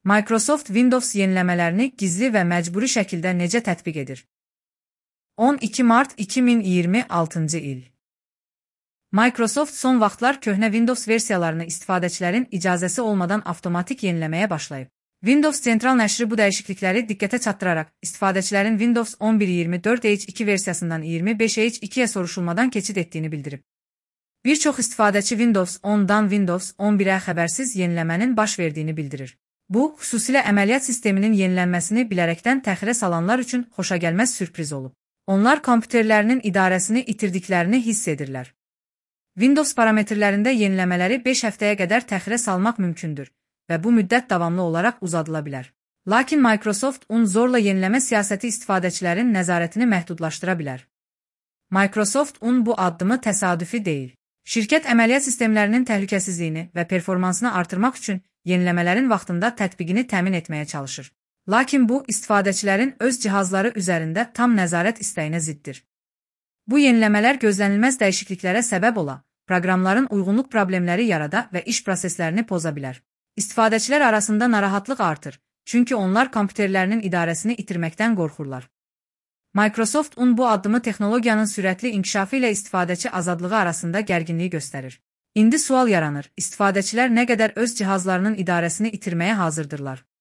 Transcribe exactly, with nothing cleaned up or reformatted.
Microsoft Windows yeniləmələrini gizli və məcburi şəkildə necə tətbiq edir? on iki mart iki min iyirmi altıncı il. Microsoft son vaxtlar köhnə Windows versiyalarını istifadəçilərin icazəsi olmadan avtomatik yeniləməyə başlayıb. Windows Central nəşri bu dəyişiklikləri diqqətə çatdıraraq, istifadəçilərin Windows on bir iyirmi dörd H iki versiyasından iyirmi beş H ikiyə soruşulmadan keçid etdiyini bildirib. Bir çox istifadəçi Windows ondan Windows on birə xəbərsiz yeniləmənin baş verdiyini bildirir. Bu, xüsusilə əməliyyat sisteminin yenilənməsini bilərəkdən təxirə salanlar üçün xoşagəlməz sürpriz olub. Onlar kompüterlərinin idarəsini itirdiklərini hiss edirlər. Windows parametrlərində yeniləmələri beş həftəyə qədər təxirə salmaq mümkündür və bu müddət davamlı olaraq uzadıla bilər. Lakin Microsoft un zorla yeniləmə siyasəti istifadəçilərin nəzarətini məhdudlaşdıra bilər. Microsoft un bu addımı təsadüfi deyil. Şirkət əməliyyat sistemlərinin təhlükəsizliyini və performansını artırmaq üçün yeniləmələrin vaxtında tətbiqini təmin etməyə çalışır. Lakin bu, istifadəçilərin öz cihazları üzərində tam nəzarət istəyinə ziddir. Bu yeniləmələr gözlənilməz dəyişikliklərə səbəb ola, proqramların uyğunluq problemləri yarada və iş proseslərini poza bilər. İstifadəçilər arasında narahatlıq artır, çünki onlar kompüterlərinin idarəsini itirməkdən qorxurlar. Microsoft un bu addımı texnologiyanın sürətli inkişafı ilə istifadəçi azadlığı arasında gərginliyi göstərir. İndi sual yaranır, istifadəçilər nə qədər öz cihazlarının idarəsini itirməyə hazırdırlar?